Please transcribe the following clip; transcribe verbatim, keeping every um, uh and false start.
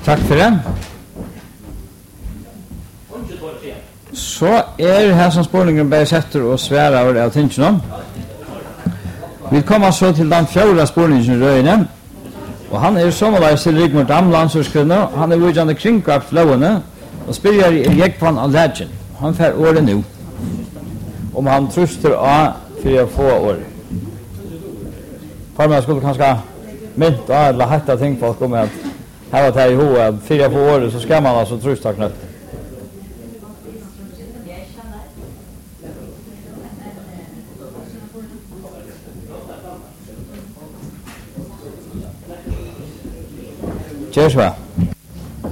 Takk for det. Så er her som spurningen bare setter og svære over av tingene. Vi kommer så til den fjorda spurningen i røyene. Og han er sommerleis til Rigmor Dam, landsorskvinne. Han er vujande kringkart lovene og spiller i Jekvann av Legend. Han får året nå. Om han truster av for å få året. Farmen skulle kanskje mynt av eller hette ting folk om at her var det i hovedet at for å få året så skal man altså trusta knøtt. Cheers,